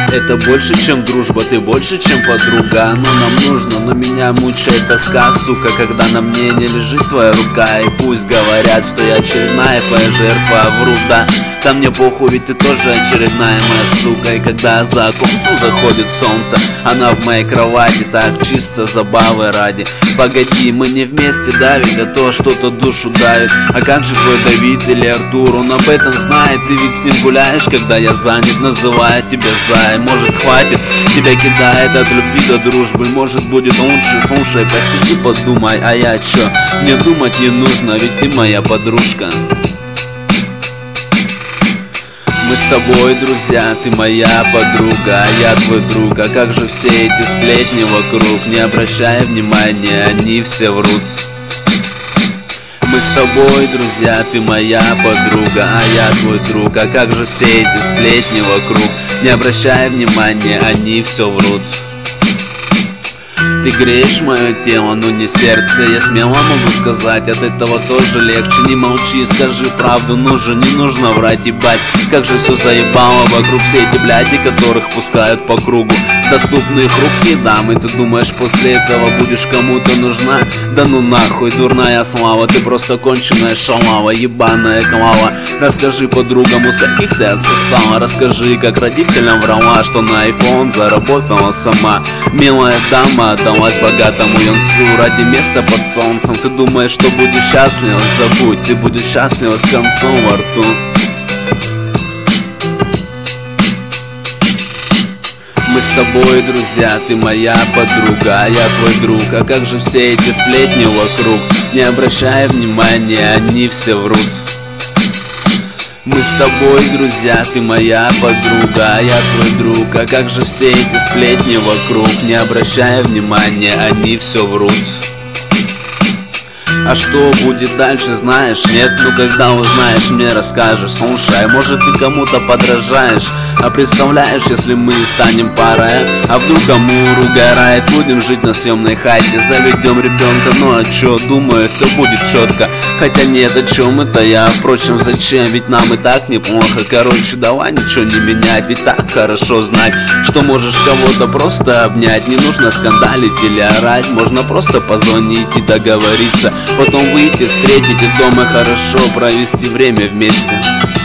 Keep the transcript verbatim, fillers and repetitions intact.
Это больше, чем дружба, ты больше, чем подруга. Ну нам нужно, но меня мучает тоска, сука, когда на мне не лежит твоя рука. И пусть говорят, что я очередная твоя жертва, врут, да. Да мне похуй, ведь ты тоже очередная моя сука. И когда за окном заходит солнце, она в моей кровати, так чисто забавы ради. Погоди, мы не вместе, да, ведь а то что-то душу давит. А как же твой Давид или Артур, он об этом знает. Ты ведь с ним гуляешь, когда я занят, называет тебя зай. Может хватит, тебя кидает от любви до дружбы. Может будет лучше, слушай, посиди, подумай. А я чё, мне думать не нужно, ведь ты моя подружка. Мы с тобой друзья, ты моя подруга, а я твой друг. А как же все эти сплетни вокруг? Не обращай внимания, они все врут. Мы с тобой друзья, ты моя подруга, а я твой друг. А как же все эти сплетни вокруг? Не обращай внимания, они все врут. Ты греешь мое тело, но не сердце. Я смело могу сказать, от этого тоже легче. Не молчи, скажи правду, нужно, не нужно врать, ебать. Как же все заебало вокруг, все эти бляди, которых пускают по кругу. Доступные хрупкие дамы, ты думаешь, после этого будешь кому-то нужна? Да ну нахуй, дурная слава, ты просто конченая шалава, ебаная клава. Расскажи подругам, у скольких ты отсосала. Расскажи, как родителям врала, что на айфон заработала сама. Милая дама отдалась богатому юнцу ради места под солнцем. Ты думаешь, что будешь счастлива? Забудь, ты будешь счастлива с концом во рту. Мы с тобой друзья, ты моя подруга, а я твой друг. А как же все эти сплетни вокруг? Не обращай внимания, они все врут. Мы с тобой друзья, ты моя подруга, а я твой друг. А как же все эти сплетни вокруг? Не обращай внимания, они все врут. А что будет дальше, знаешь? Нет, ну когда узнаешь, мне расскажешь. Слушай, может ты кому-то подражаешь? А представляешь, если мы станем парой? А вдруг Амур угорает? Будем жить на съемной хате, заведем ребенка. Ну а чё, думаю, все будет четко. Хотя нет, о чем это я? Впрочем, зачем? Ведь нам и так неплохо. Короче, давай ничего не менять, ведь так хорошо знать, что можешь кого-то просто обнять. Не нужно скандалить или орать, можно просто позвонить и договориться. Потом выйти, встретить и дома хорошо провести время вместе.